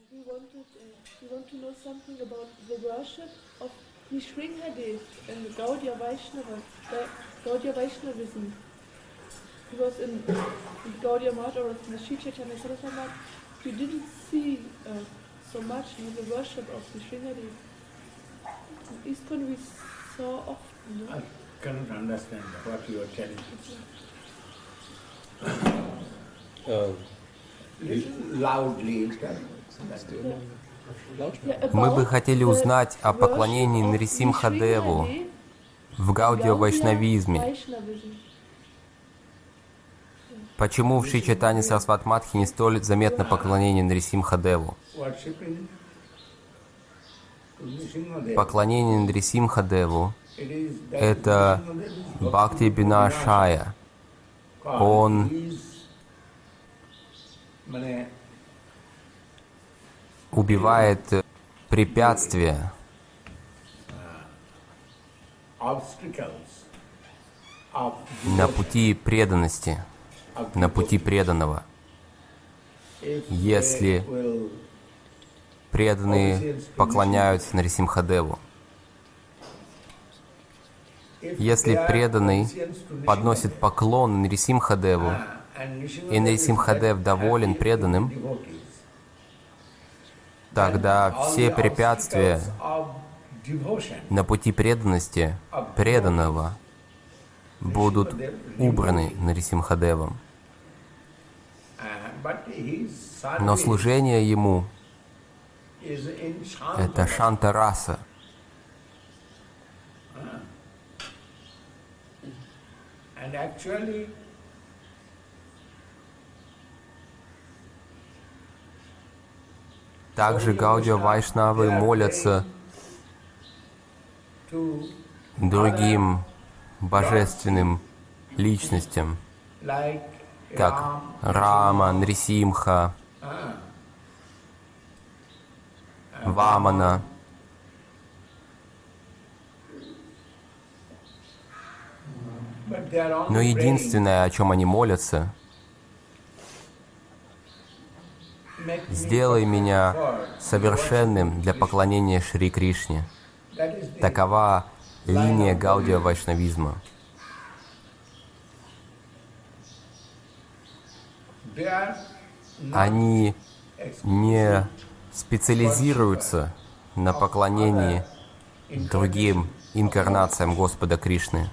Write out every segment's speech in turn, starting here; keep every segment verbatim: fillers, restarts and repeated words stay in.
we wanted, uh, we want to know something about the worship of Nrsimhadev and the Gaudiya Vaishnava, the Gaudiya Vaishnavism. Because in Gaudiya Math or in Sri Chaitanya Saraswati Math, we didn't see uh, so much in the worship of Nrsimhadev. In ISKCON we saw often. No? I cannot understand what you are telling. Uh, Loudly tell. Мы бы хотели узнать о поклонении Нрисимхадеву в гаудия-вайшнавизме. Почему в Шри Чайтанья Сарасвати Матхе не столь заметно поклонение Нрисимхадеву? Поклонение Нрисимхадеву — это Бхакти Бинашая. Он убивает препятствия на пути преданности, на пути преданного. Если преданные поклоняются Нрисимхадеву, если преданный подносит поклон Нрисимхадеву, и Нрисимхадев доволен преданным, тогда все препятствия на пути преданности преданного будут убраны Нрисимхадевом. Но служение ему — это шанта-раса. Также гаудия-вайшнавы молятся другим божественным личностям, как Рама, Нрисимха, Вамана. Но единственное, о чем они молятся: «Сделай меня совершенным для поклонения Шри Кришне». Такова линия гаудия-вайшнавизма. Они не специализируются на поклонении другим инкарнациям Господа Кришны.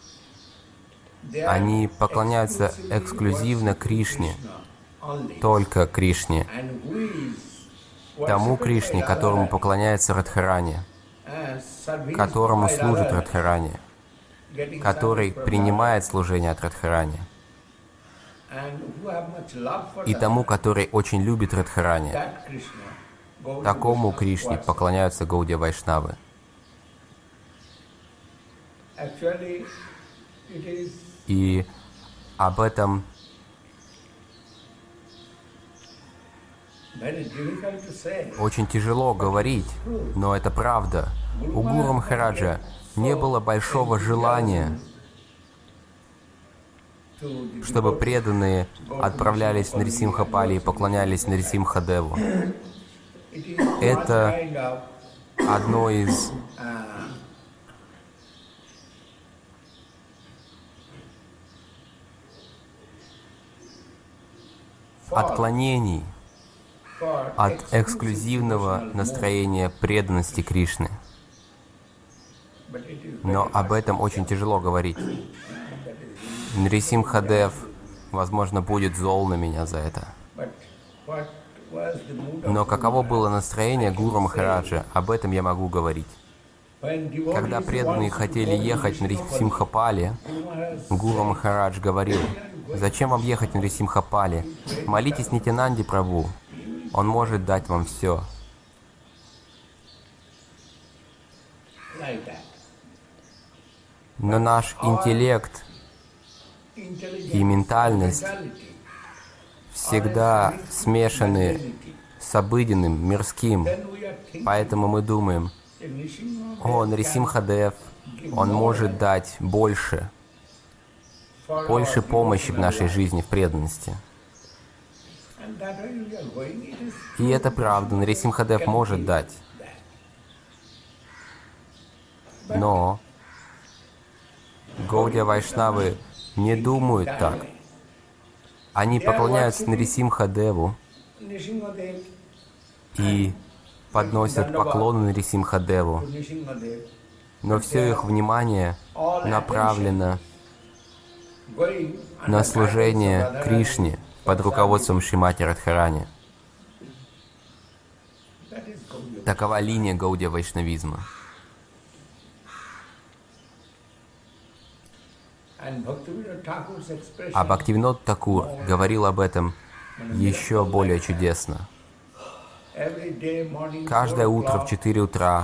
Они поклоняются эксклюзивно Кришне, только Кришне, тому Кришне, которому поклоняется Радхарани, которому служит Радхарани, который принимает служение от Радхарани, и тому, который очень любит Радхарани. Такому Кришне поклоняются гаудия-вайшнавы. И об этом очень тяжело говорить, но это правда. У Гуру Махараджа не было большого желания, чтобы преданные отправлялись в Нрисимхапали и поклонялись Нрисимхадеву. Это одно из отклонений от эксклюзивного настроения преданности Кришны. Но об этом очень тяжело говорить. Нрисимхадев, возможно, будет зол на меня за это. Но каково было настроение Гуру Махараджа, об этом я могу говорить. Когда преданные хотели ехать в Нрисимхапали, Гуру Махарадж говорил: «Зачем вам ехать в Нрисимхапали? Молитесь Нитянанде Прабху, он может дать вам все». Но наш интеллект и ментальность всегда смешаны с обыденным, мирским. Поэтому мы думаем: «О, Нрисимхадев, он может дать больше, больше помощи в нашей жизни, в преданности». И это правда, Нарисимхадев может дать. Но Гаудия Вайшнавы не думают так. Они поклоняются Нарисимхадеву и подносят поклоны Нарисимхадеву, но все их внимание направлено на служение Кришне под руководством Шримати Радхарани. Такова линия Гаудия Вайшнавизма. А Бхактивинод Такур говорил об этом еще более чудесно. Каждое утро в четыре утра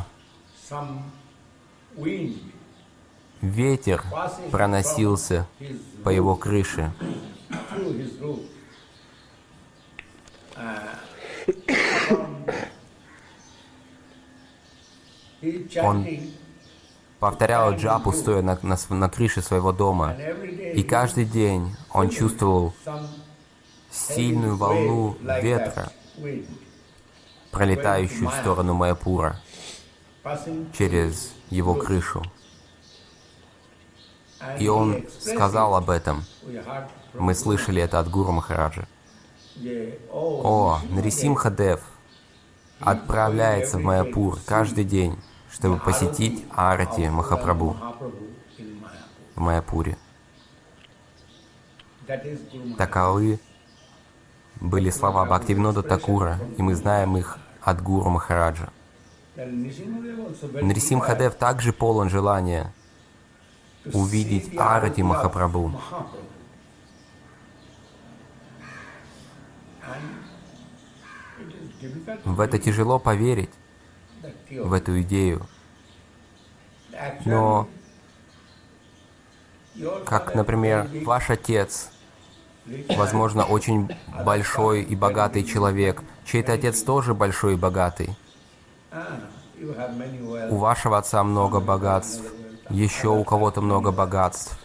ветер проносился по его крыше. Он повторял джапу, стоя на, на, на крыше своего дома. И каждый день он чувствовал сильную волну ветра, пролетающую в сторону Майяпура через его крышу. И он сказал об этом. Мы слышали это от Гуру Махараджа. О, Нарисимхадев отправляется в Майяпур каждый день, чтобы посетить Арати Махапрабху в Майяпуре. Таковы были слова Бхактивинода Такура, и мы знаем их от Гуру Махараджа. Нарисимхадев также полон желания увидеть Арати Махапрабху. В это тяжело поверить, в эту идею. Но, как, например, ваш отец, возможно, очень большой и богатый человек, чей-то отец тоже большой и богатый. У вашего отца много богатств, еще у кого-то много богатств.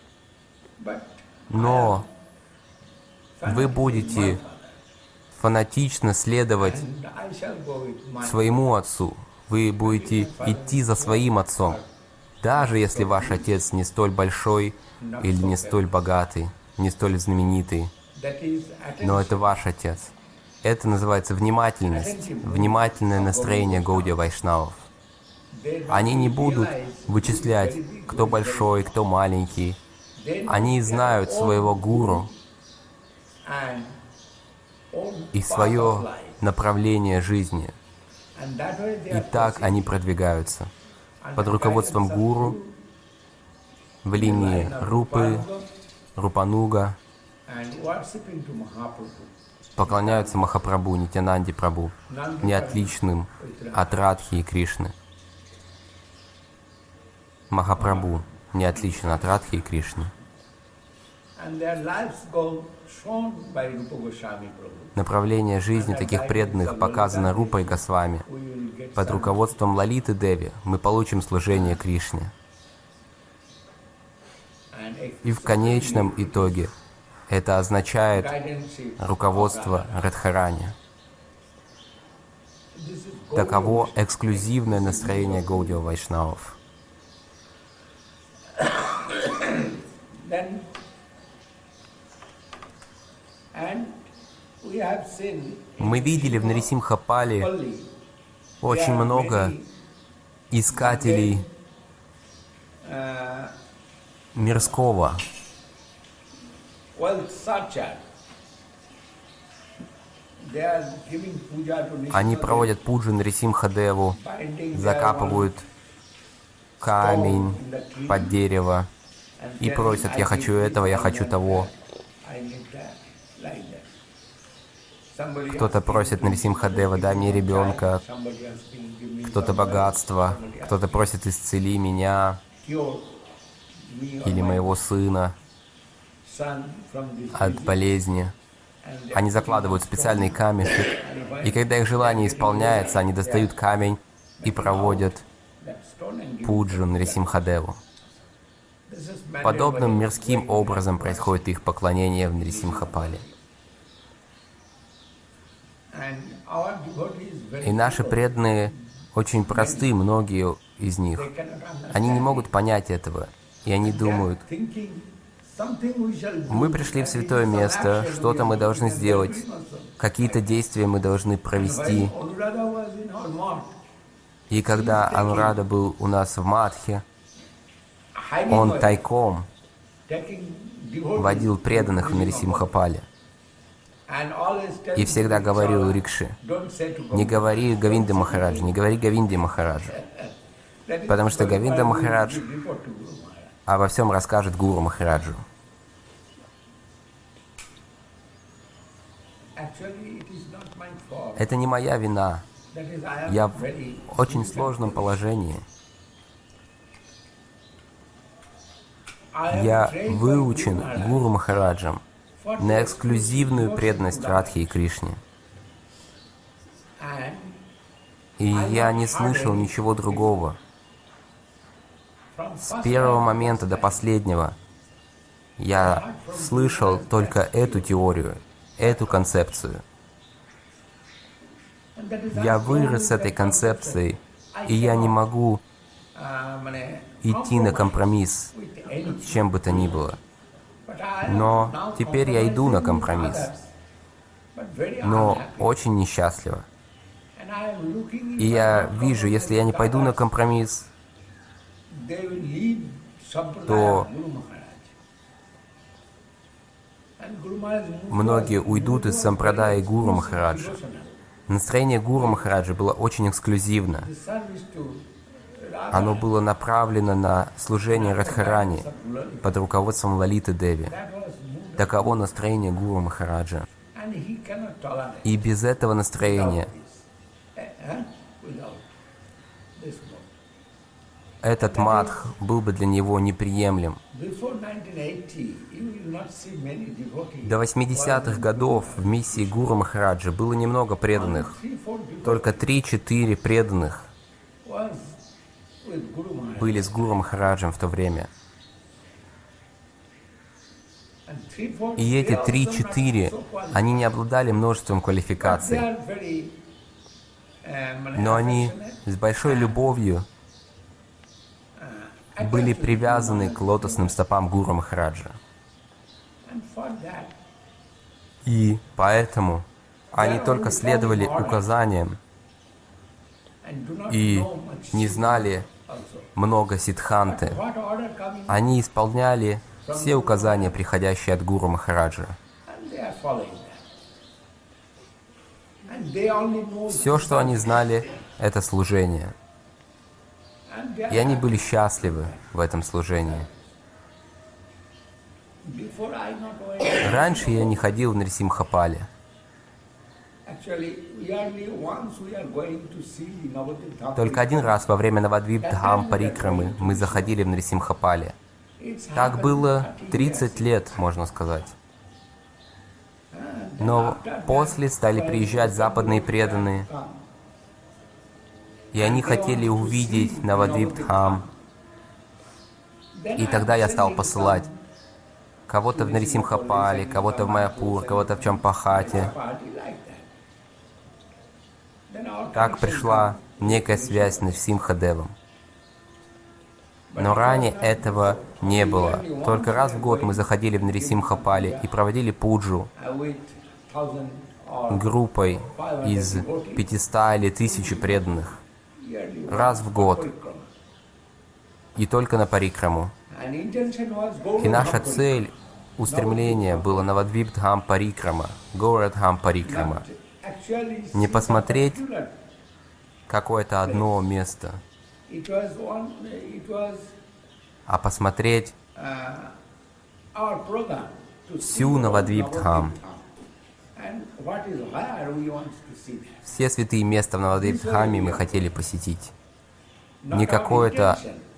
Но вы будете фанатично следовать своему отцу. Вы будете идти за своим отцом, даже если ваш отец не столь большой или не столь богатый, не столь знаменитый. Но это ваш отец. Это называется внимательность, внимательное настроение Гаудия Вайшнавов. Они не будут вычислять, кто большой, кто маленький. Они знают своего гуру и свое направление жизни. И так они продвигаются. Под руководством гуру в линии Рупы, Рупануга поклоняются Махапрабху, Нитьянанде Прабху, не отличным от Радхи и Кришны. Махапрабху не отличен от Радхи и Кришны. Направление жизни таких преданных показано Рупой Госвами. Под руководством Лалиты Деви мы получим служение Кришне. И в конечном итоге это означает руководство Радхарани. Таково эксклюзивное настроение Гаудия Вайшнавов. Мы видели в Нарисимхапале очень много искателей мирского. Они проводят пуджу Нарисимхадеву, закапывают камень под дерево и просят: «Я хочу этого, я хочу того». Кто-то просит Нарисимхадева: «Дай мне ребенка», кто-то богатство, кто-то просит: «Исцели меня или моего сына от болезни». Они закладывают специальный камешек, и когда их желание исполняется, они достают камень и проводят пуджу Нарисимхадеву. Подобным мирским образом происходит их поклонение в Нарисимхапале. И наши преданные очень просты, многие из них. Они не могут понять этого. И они думают, мы пришли в святое место, что-то мы должны сделать, какие-то действия мы должны провести. И когда Анурада был у нас в Мадхе, он тайком водил преданных в Нарисимхапале. И всегда говорил Рикше: не говори Говинде Махараджа, не говори Говинде Махараджа. Потому что Говинда Махарадж обо всем расскажет Гуру Махараджу. Это не моя вина. Я в очень сложном положении. Я выучен Гуру Махараджем на эксклюзивную преданность Радхе и Кришне. И я не слышал ничего другого. С первого момента до последнего я слышал только эту теорию, эту концепцию. Я вырос с этой концепцией, и я не могу идти на компромисс с чем бы то ни было. Но теперь я иду на компромисс, но очень несчастливо. И я вижу, если я не пойду на компромисс, то многие уйдут из сампрадаи Гуру Махараджа. Настроение Гуру Махараджа было очень эксклюзивно. Оно было направлено на служение Радхарани под руководством Лалиты Деви. Таково настроение Гуру Махараджа. И без этого настроения этот мадх был бы для него неприемлем. До восьмидесятых годов в миссии Гуру Махараджа было немного преданных. Только три-четыре преданных были с Гуру Махараджем в то время. И эти три-четыре, они не обладали множеством квалификаций, но они с большой любовью были привязаны к лотосным стопам Гуру Махараджа. И поэтому они только следовали указаниям и не знали много сиддханты. Они исполняли все указания, приходящие от Гуру Махараджа. Все, что они знали, это служение. И они были счастливы в этом служении. Раньше я не ходил в Нарисимхапале. Только один раз во время Навадвип-Дхам Парикрамы мы заходили в Нарисимхапале. Так было тридцать лет, можно сказать. Но после стали приезжать западные преданные, и они хотели увидеть Навадвип-Дхам. И тогда я стал посылать кого-то в Нарисимхапале, кого-то в Майяпур, кого-то в Чампахате. Так пришла некая связь с Нарисимхадевом. Но ранее этого не было. Только раз в год мы заходили в Нарисимхапале и проводили пуджу группой из пятисот или тысячи преданных. Раз в год. И только на парикраму. И наша цель, устремление было Навадвип-Дхам Парикрама, Горадхам Парикрама. Не посмотреть какое-то одно место, а посмотреть всю Навадвип-Дхам. Все святые места в Навадвип-Дхаме мы хотели посетить. Не какое-то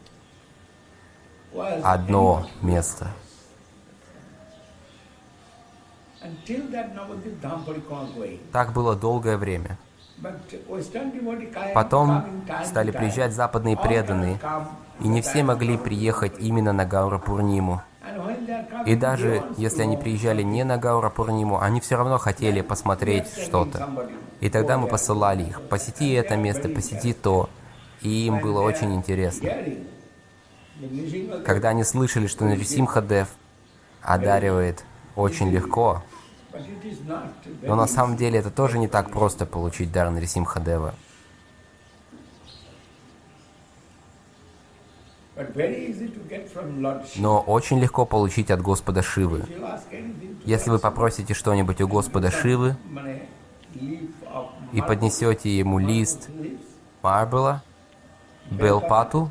одно место. Так было долгое время. Потом стали приезжать западные преданные, и не все могли приехать именно на Гаура Пурниму. И даже если они приезжали не на Гаура Пурниму, они все равно хотели посмотреть что-то. И тогда мы посылали их: посети это место, посети то. И им было очень интересно. Когда они слышали, что Нарисимхадев одаривает очень легко, но на самом деле это тоже не так просто получить дар Нарисимхадева. Но очень легко получить от Господа Шивы. Если вы попросите что-нибудь у Господа Шивы и поднесете ему лист марбла, белпату,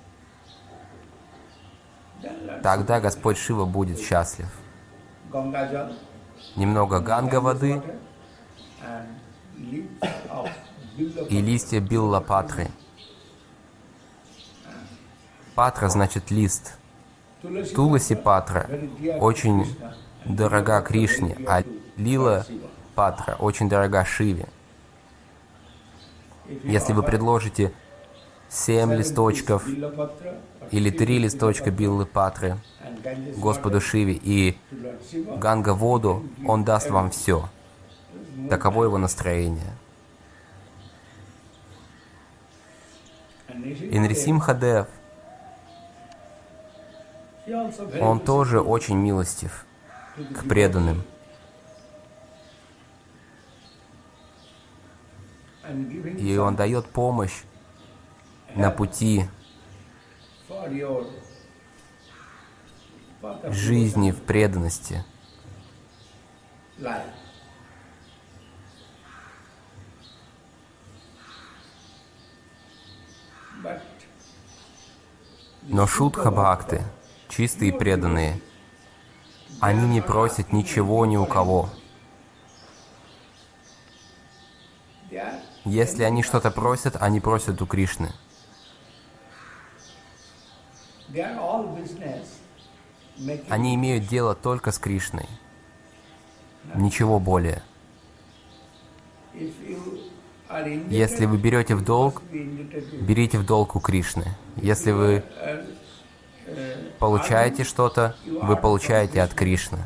тогда Господь Шива будет счастлив. Немного ганга воды и листья билла патры. Патра значит лист. Туласи патра очень дорога Кришне, а лила патра очень дорога Шиве. Если вы предложите семь листочков или три листочка биллы патры Господу Шиве и ганга воду, он даст вам все. Таково его настроение. И Нарисимхадев, он тоже очень милостив к преданным. И он дает помощь на пути жизни в преданности. Но шудха-бхакты, чистые преданные, они не просят ничего ни у кого. Если они что-то просят, они просят у Кришны. Они имеют дело только с Кришной. Ничего более. Если вы берете в долг, берите в долг у Кришны. Если вы получаете что-то, вы получаете от Кришны.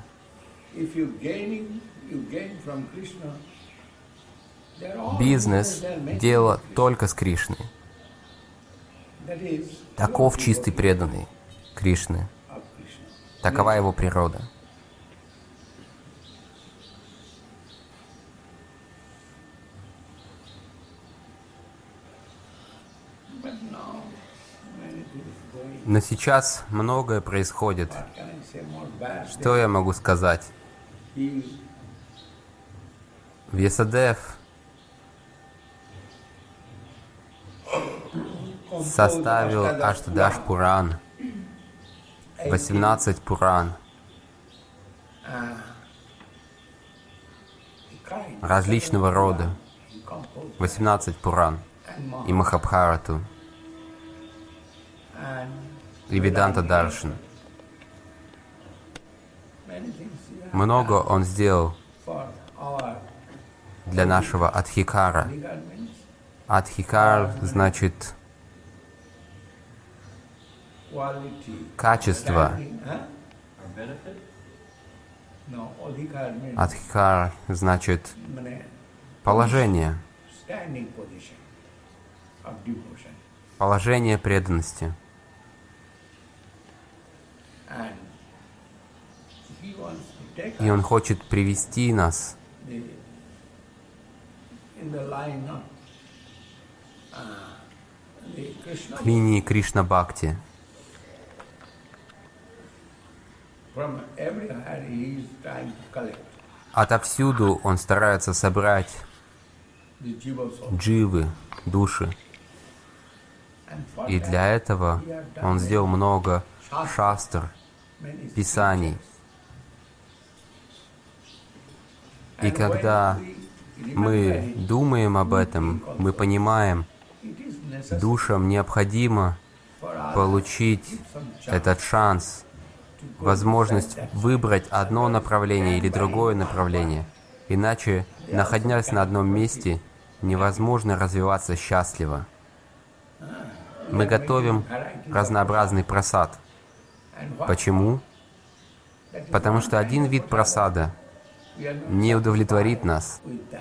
Бизнес – дело только с Кришной. Таков чистый преданный Кришны. Такова его природа. Но сейчас многое происходит. Что я могу сказать? Вьясадев составил Аштадаш Пуран, восемнадцать Пуран, различного рода, восемнадцать Пуран, и Махабхарату, и Веданта Даршан. Много он сделал для нашего Адхикара. Адхикар значит качество. Адхикар значит положение. Положение преданности. И он хочет привести нас к линии Кришна-бхакти. Отовсюду он старается собрать дживы, души. И для этого он сделал много шастр, писаний. И когда мы думаем об этом, мы понимаем, душам необходимо получить этот шанс, возможность выбрать одно направление или другое направление. Иначе, находясь на одном месте, невозможно развиваться счастливо. Мы готовим разнообразный прасад. Почему? Потому что один вид прасада не удовлетворит нас.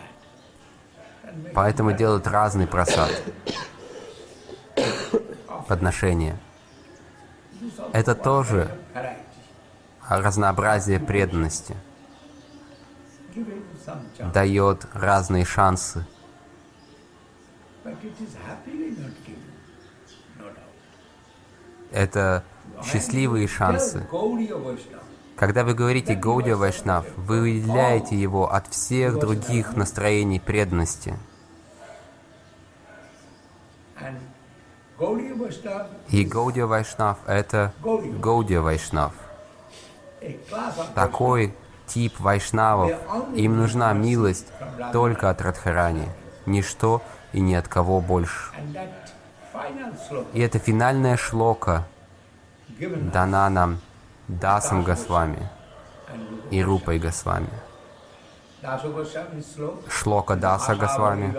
Поэтому делают разный прасад. Подношение. Это тоже разнообразие преданности. Дает разные шансы. Это счастливые шансы. Когда вы говорите Гаудия Вайшнав, вы выделяете его от всех других настроений преданности. И Гаудия Вайшнав — это Гаудия Вайшнав. Такой тип вайшнавов, им нужна милость только от Радхарани, ничто и ни от кого больше. И это финальная шлока дана нам Дасом Госвами и Рупой Госвами. Шлока Даса Госвами.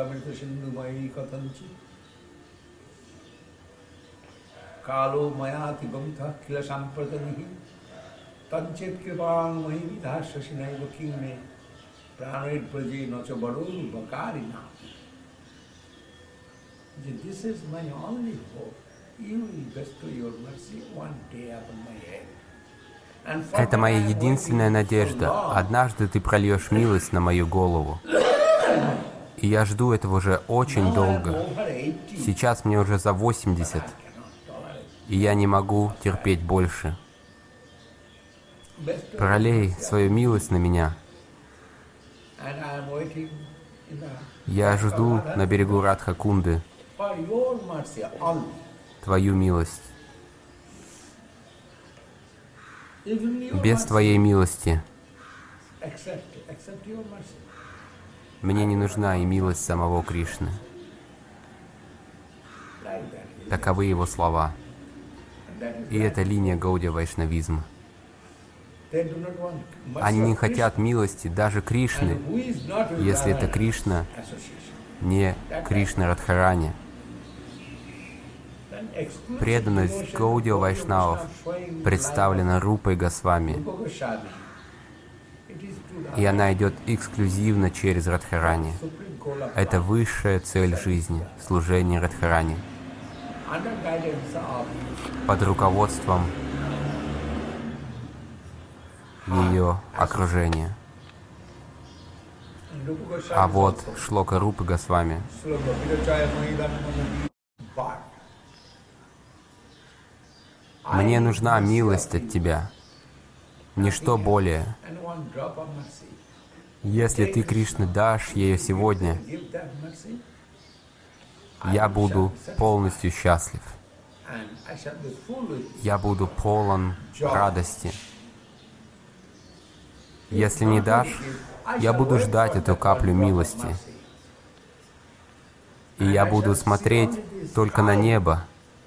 This is my only hope. You will bestow your mercy one day upon my head. Это моя единственная надежда. Однажды ты прольешь милость на мою голову. И я жду этого уже очень долго. Сейчас мне уже за восемьдесят. И я не могу терпеть больше. Пролей свою милость на меня. Я жду на берегу Радха-кунды Твою милость. Без Твоей милости мне не нужна и милость самого Кришны. Таковы его слова. И это линия Гаудия Вайшнавизма. Они не хотят милости даже Кришны, если это Кришна не Кришна Радхарани. Преданность Гаудия Вайшнавов представлена Рупой Госвами, и она идет эксклюзивно через Радхарани. Это высшая цель жизни — служение Радхарани. Под руководством ее окружения. А вот шлока Рупы Госвами. Мне нужна милость от Тебя, ничто более. Если Ты, Кришна, дашь ее сегодня, я буду полностью счастлив. Я буду полон радости. Если не дашь, я буду ждать эту каплю милости. И я буду смотреть только на небо.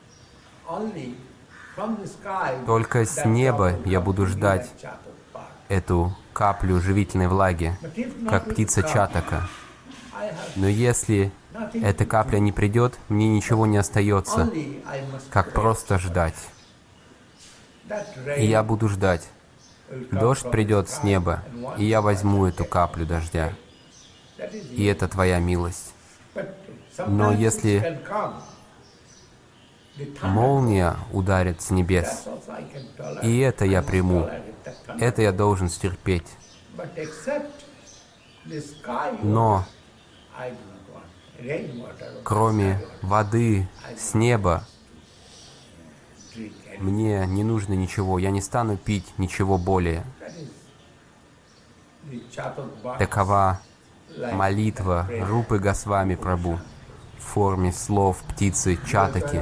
Только с неба я буду ждать эту каплю живительной влаги, как птица Чатака. Но если эта капля не придет, мне ничего не остается, как просто ждать. И я буду ждать. Дождь придет с неба, и я возьму эту каплю дождя. И это Твоя милость. Но если молния ударит с небес, и это я приму, это я должен стерпеть. Но кроме воды с неба, мне не нужно ничего, я не стану пить ничего более. Такова молитва Рупы Госвами Прабху в форме слов птицы Чатаки.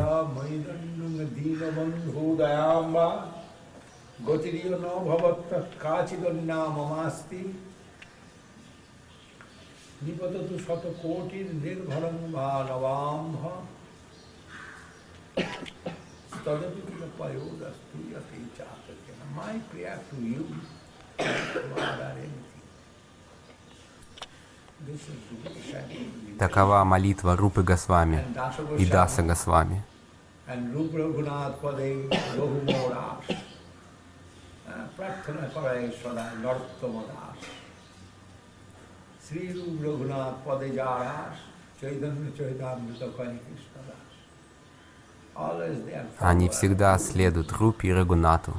Такова молитва Рупы Госвами и Даса Госвами. Они всегда следуют Рупи и Рагунату.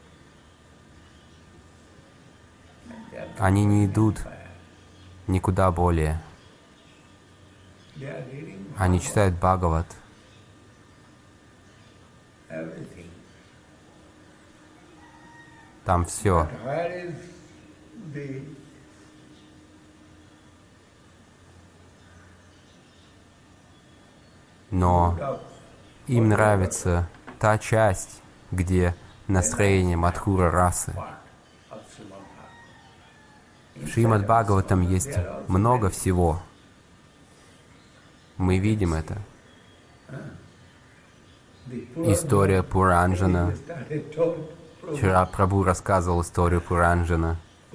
Они не идут никуда более. Они читают Бхагават. Там все. Но им нравится та часть, где настроение Мадхура расы. В Шримад Бхагаватам есть много всего. Мы видим это. История Пуранджана. Вчера Прабху рассказывал историю Пуранджана.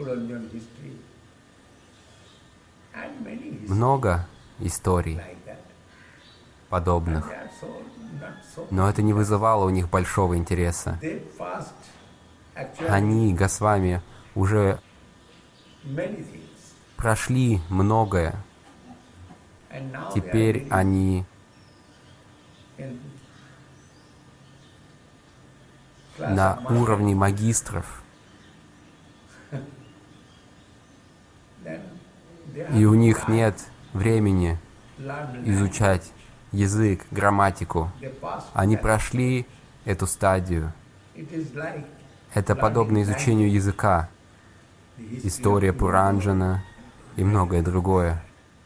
Много историй подобных. Но это не вызывало у них большого интереса. Они, Госвами, уже прошли многое. Теперь они на уровне магистров. И у них нет времени изучать язык, грамматику. Они прошли эту стадию. Это подобно изучению языка. История Пуранджана и многое другое.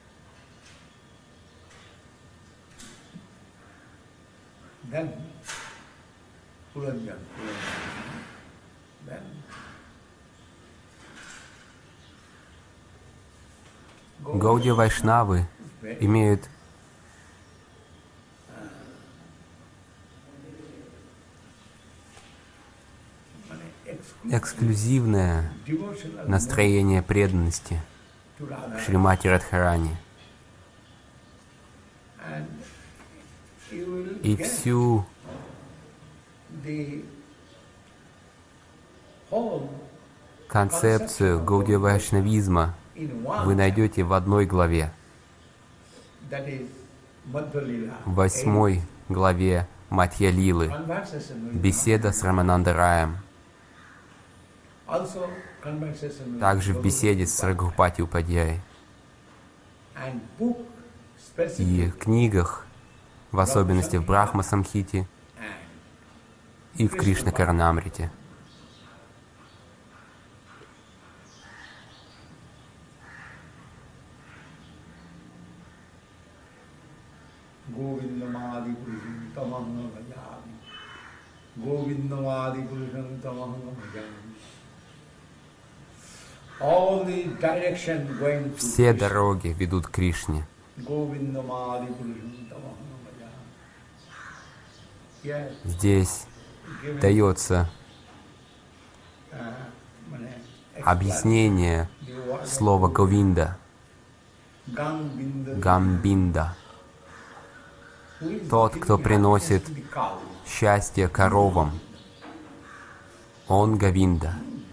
Гаудия Вайшнавы имеют эксклюзивное настроение преданности к Шримати Радхарани. И всю концепцию Гаудия Вайшнавизма вы найдете в одной главе, в восьмой главе Матья Лилы, беседа с Раманандараем. Также в беседе с Рагхупати Упадьяй. И в книгах, в особенности в Брахма Самхите и в Кришна Каранамрите. Все дороги ведут к Кришне. Здесь дается объяснение слова Говинда, Гамбинда. Тот, кто приносит счастье коровам, он Говинда.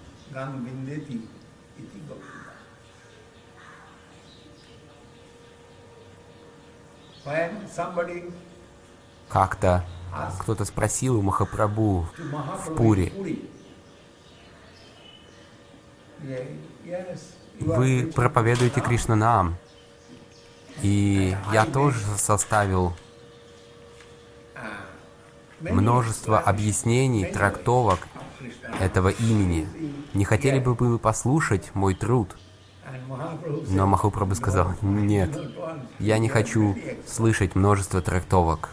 Как-то кто-то спросил у Махапрабху в Пури: вы проповедуете Кришнанам, и я тоже составил множество объяснений, трактовок этого имени. Не хотели бы вы послушать мой труд? Но Махапрабху сказал: нет, я не хочу слышать множество трактовок.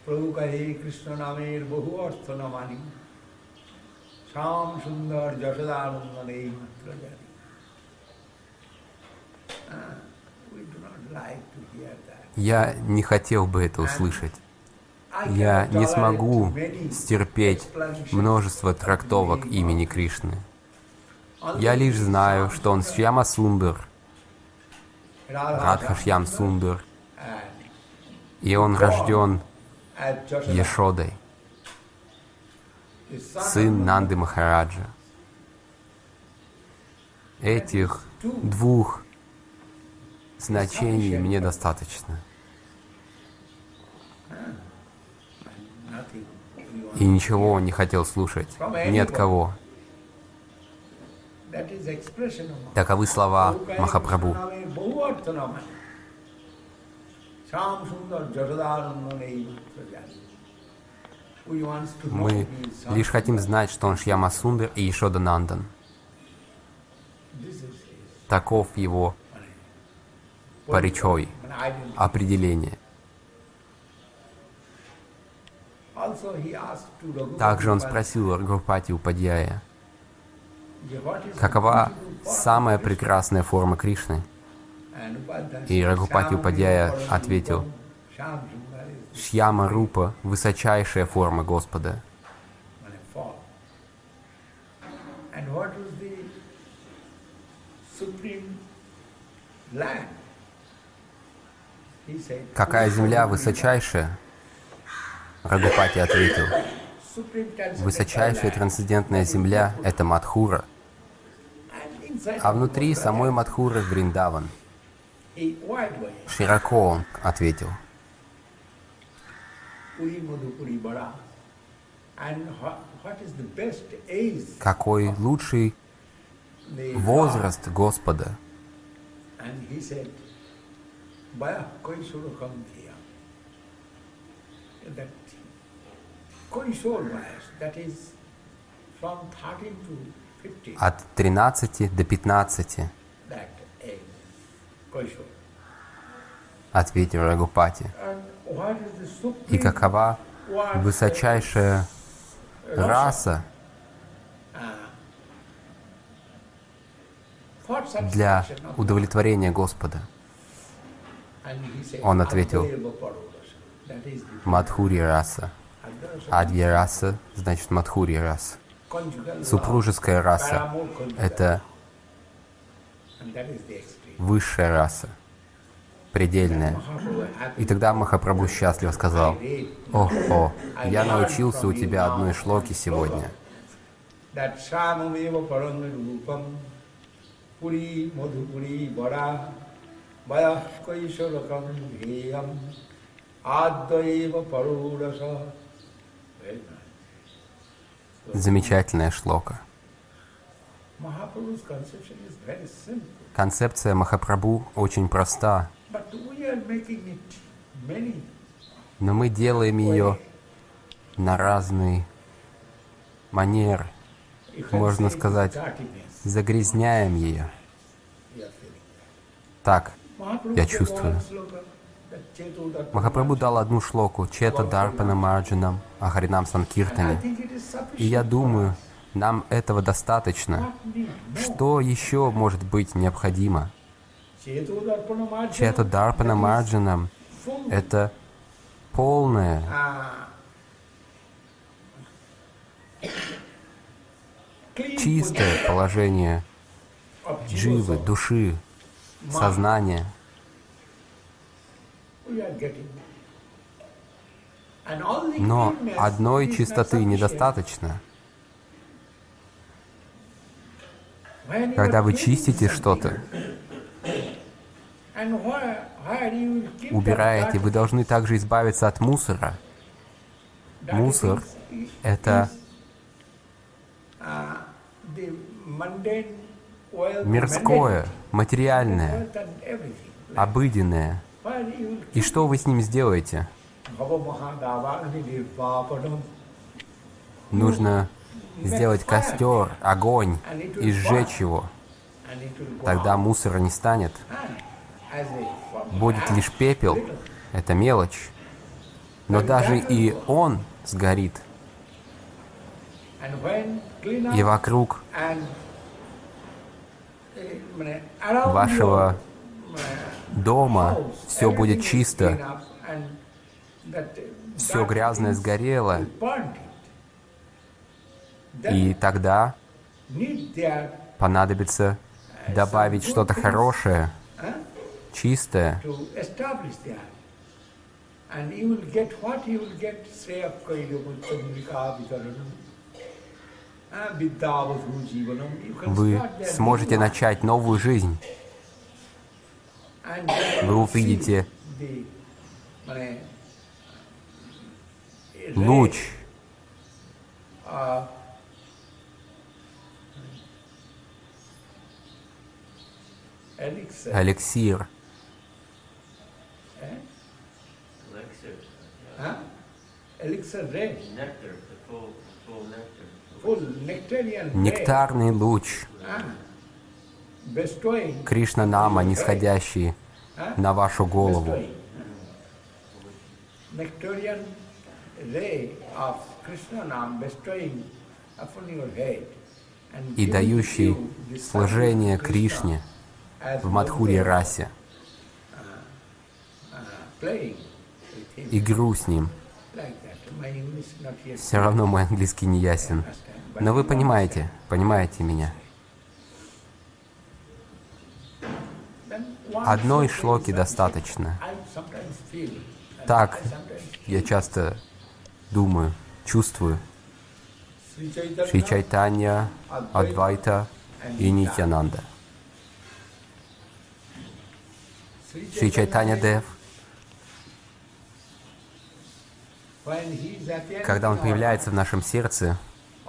Я не хотел бы это услышать. Я не смогу стерпеть множество трактовок имени Кришны. Я лишь знаю, что он Шьяма Сундар, Радха Шьям Сундар, и он рожден Яшодой, сын Нанды Махараджа. Этих двух значений мне достаточно. И ничего он не хотел слушать. Ни от кого. Таковы слова Махапрабху. Мы лишь хотим знать, что он Шьяма Сундар и Ешода Нандан. Таков его паричой, определение. Также он спросил Рагхупати Упадьяя, какова самая прекрасная форма Кришны? И Рагхупати Упадьяя ответил: Шьяма Рупа — высочайшая форма Господа. Какая земля высочайшая? Рагхупати ответил: высочайшая трансцендентная земля — это Мадхура, а внутри самой Мадхуры Вриндаван. Широко он ответил. Какой лучший возраст Господа? От тринадцати до пятнадцати, ответил Рагхупати. И какова высочайшая раса для удовлетворения Господа? Он ответил: Мадхури раса. Адья раса значит Мадхури раса. Супружеская раса — это высшая раса, предельная. И тогда Махапрабху счастливо сказал: «Ох-о, я научился у тебя одной шлоки сегодня». Замечательная шлока. Концепция Махапрабху очень проста, но мы делаем ее на разные манеры, можно сказать, загрязняем ее. Так, я чувствую. Махапрабху дал одну шлоку Чета Дарпана Марджанам о Харинам Санкиртане. И я думаю, нам этого достаточно. Что еще может быть необходимо? Чета Дарпана Марджанам — это полное чистое положение дживы, души, сознания. Но одной чистоты недостаточно. Когда вы чистите что-то, убираете, вы должны также избавиться от мусора. Мусор — это мирское, материальное, обыденное. И что вы с ним сделаете? Нужно сделать костер, огонь и сжечь его. Тогда мусора не станет. Будет лишь пепел. Это мелочь. Но даже и он сгорит. И вокруг вашего дома все будет чисто, все грязное сгорело, и тогда понадобится добавить что-то хорошее, чистое. вы сможете начать новую жизнь. Вы увидите луч, эликсир, нектарный луч, Кришна-нама, нисходящий на вашу голову. И дающий служение Кришне в Мадхуре расе. Игру с ним. Все равно мой английский не ясен. Но вы понимаете, понимаете меня. Одной шлоки достаточно. Так я часто думаю, чувствую. Шри Чайтанья, Адвайта и Нитьянанда. Шри Чайтанья Дев, когда он появляется в нашем сердце,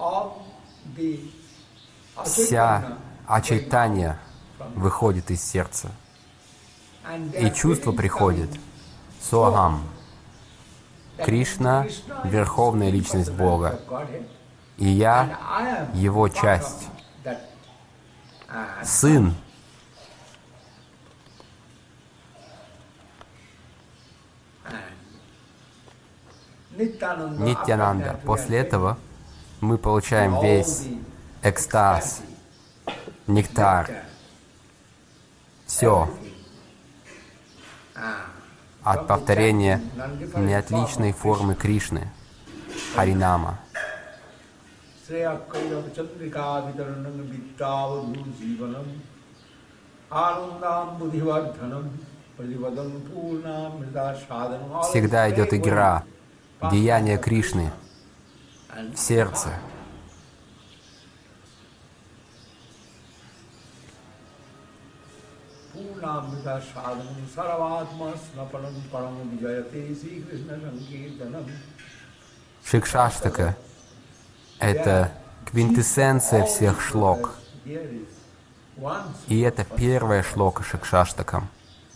вся Ачайтанья выходит из сердца. И чувство приходит. Соахам. Кришна — Верховная Личность Бога. И я — Его часть. Сын. Нитьянанда. После этого мы получаем весь экстаз, нектар, все от повторения неотличной формы Кришны, Харинама. Всегда идет игра, деяние Кришны в сердце. Шикшаштака — это квинтэссенция всех шлок. И это первая шлока Шикшаштакам.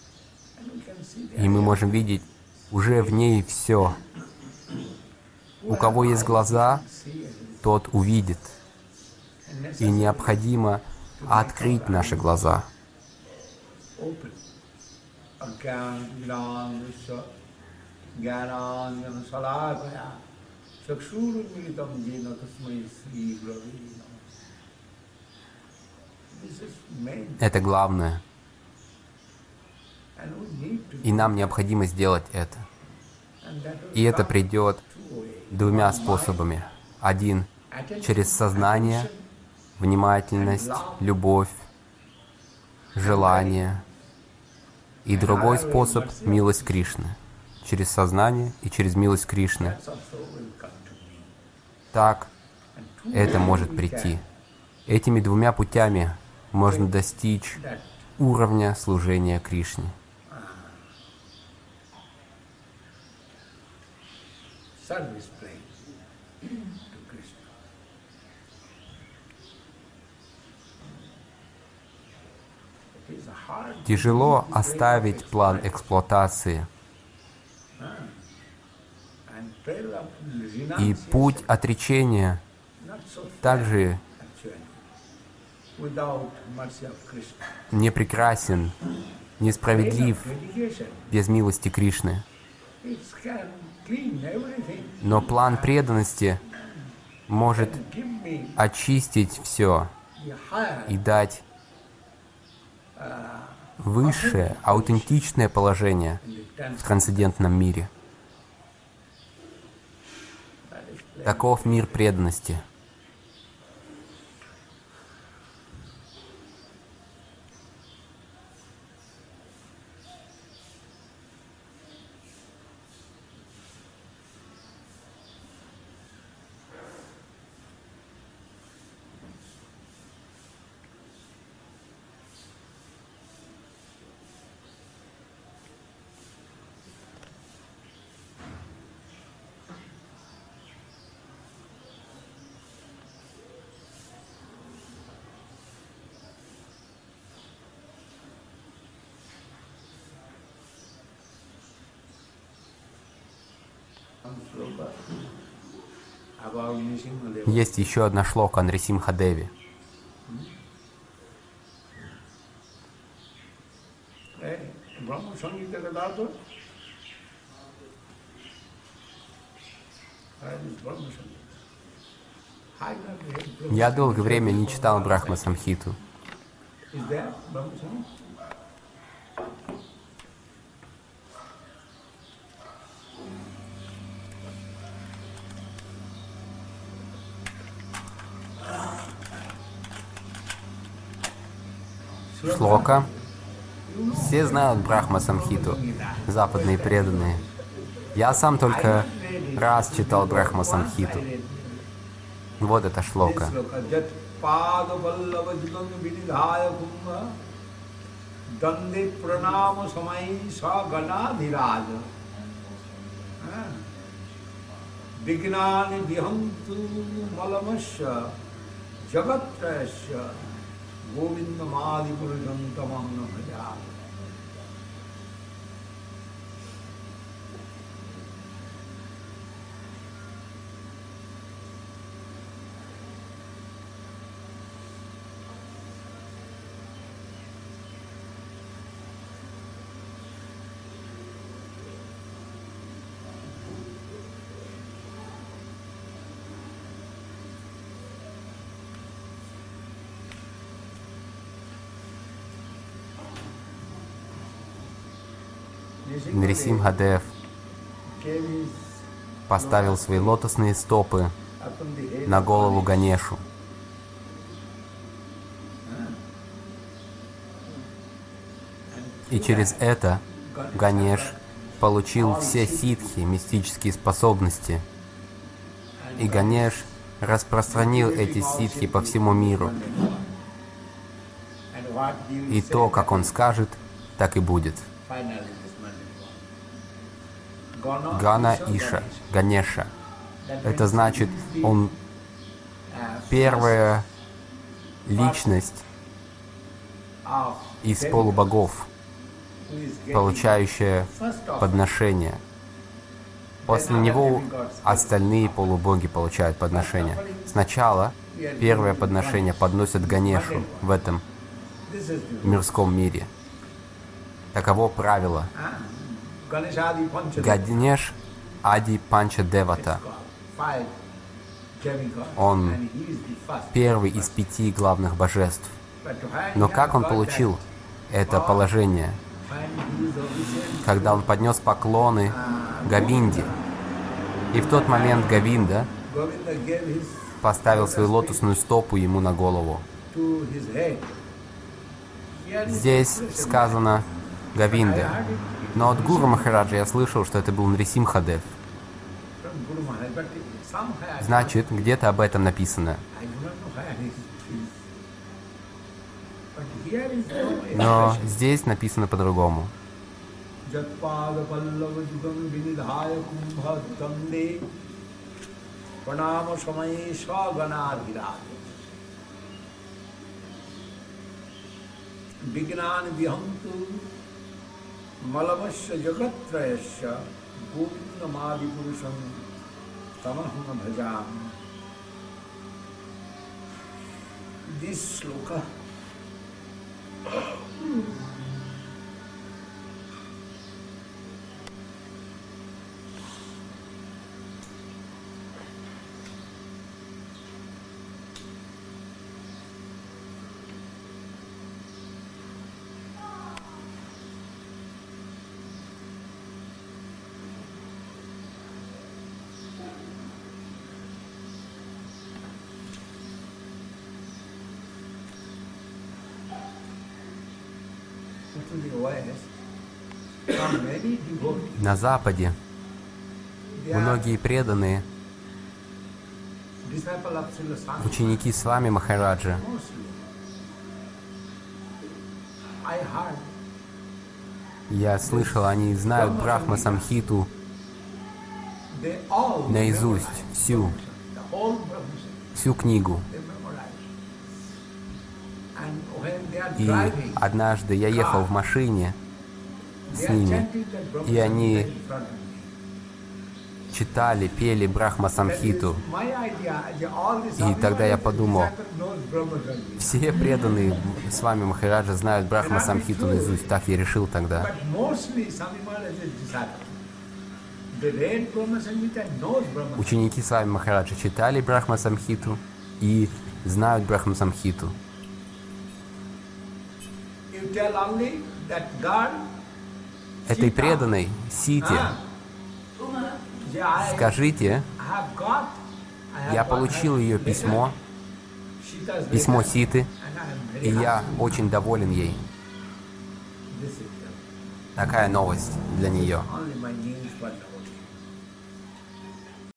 И мы можем видеть уже в ней все. У кого есть глаза, тот увидит. И необходимо открыть наши глаза. Это главное. И нам необходимо сделать это. И это придет двумя способами. Один — через сознание, внимательность, любовь, желание. И другой способ — милость Кришны. Через сознание и через милость Кришны. Так это может прийти. Этими двумя путями можно достичь уровня служения Кришне. Тяжело оставить план эксплуатации. И путь отречения также не прекрасен, несправедлив без милости Кришны. Но план преданности может очистить все и дать высшее, аутентичное положение в трансцендентном мире. Таков мир преданности. Есть еще одна шлока о Нрисимха-деве. Я долгое время не читал Брахма-самхиту. Шлока. Все знают Брахма-самхиту, западные преданные. Я сам только раз читал Брахма-самхиту. Вот эта шлока. Нрисимха-дев поставил свои лотосные стопы на голову Ганешу. И через это Ганеш получил все ситхи, мистические способности. И Ганеш распространил эти ситхи по всему миру. И то, как он скажет, так и будет. Гана Иша, Ганеша. Это значит, он первая личность из полубогов, получающая подношение. После него остальные полубоги получают подношение. Сначала первое подношение подносят Ганешу в этом мирском мире. Таково правило. Ганеш Ади Панча Девата. Он первый из пяти главных божеств. Но как он получил это положение? Когда он поднес поклоны Говинде. И в тот момент Говинда поставил свою лотосную стопу ему на голову. Здесь сказано Говинда. Но от Гуру Махараджа я слышал, что это был Нрисимха-дев. Значит, где-то об этом написано. Но здесь написано по-другому. Malavasya jagatrayasya govindamadi purusham tamaham bhajam. This sloka На Западе многие преданные ученики Свами Махараджа Я слышал, они знают Брахма-самхиту наизусть, всю, всю книгу. И однажды я ехал в машине с ними, и они читали, пели Брахма Самхиту. И тогда я подумал, все преданные с вами Махараджа знают Брахма Самхиту наизусть. Так я решил тогда. Ученики с вами Махараджа читали Брахма Самхиту и знают Брахма Самхиту. Этой преданной Сите скажите, я получил ее письмо, письмо Ситы, и я очень доволен ей. Такая новость для нее.